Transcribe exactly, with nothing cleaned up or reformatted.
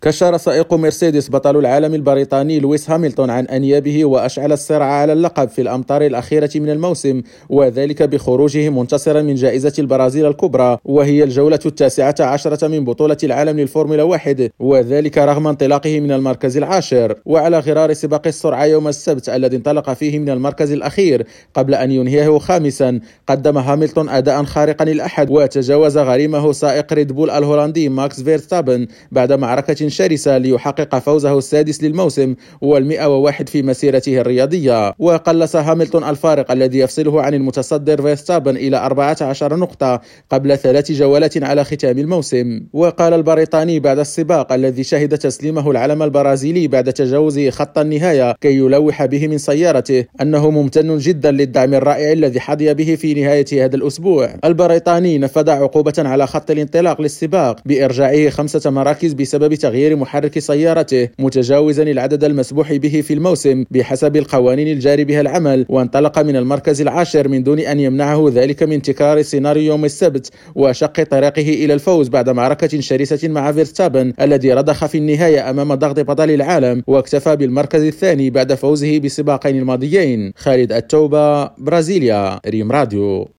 كشر سائق مرسيدس بطل العالم البريطاني لويس هاملتون عن أنيابه وأشعل الصراع على اللقب في الأمتار الأخيرة من الموسم، وذلك بخروجه منتصرا من جائزة البرازيل الكبرى وهي الجولة التاسعة عشرة من بطولة العالم للفورمولا واحد، وذلك رغم انطلاقه من المركز العاشر. وعلى غرار سباق السرعة يوم السبت الذي انطلق فيه من المركز الأخير قبل أن ينهيه خامسا، قدم هاملتون أداء خارقا الأحد وتجاوز غريمه سائق ريد بول الهولندي ماكس فيرستابن بعد معركة شرسة ليحقق فوزه السادس للموسم والمئة وواحد في مسيرته الرياضية. وقلص هاملتون الفارق الذي يفصله عن المتصدر فيرستابن إلى أربعة عشر نقطة قبل ثلاث جولات على ختام الموسم. وقال البريطاني بعد السباق الذي شهد تسليمه العلم البرازيلي بعد تجاوزه خط النهاية كي يلوح به من سيارته أنه ممتن جدا للدعم الرائع الذي حظي به في نهاية هذا الأسبوع. البريطاني نفذ عقوبة على خط الانطلاق للسباق بإرجاعه خمسة مراكز بسبب تغيير محرك سيارته، متجاوزا العدد المسموح به في الموسم بحسب القوانين الجاري بها العمل، وانطلق من المركز العاشر من دون أن يمنعه ذلك من تكرار سيناريو يوم السبت وشق طريقه إلى الفوز بعد معركة شرسة مع فيرستابن الذي رضخ في النهاية أمام ضغط بطل العالم واكتفى بالمركز الثاني بعد فوزه بسباقين الماضيين. خالد التوبة، برازيليا، ريم راديو.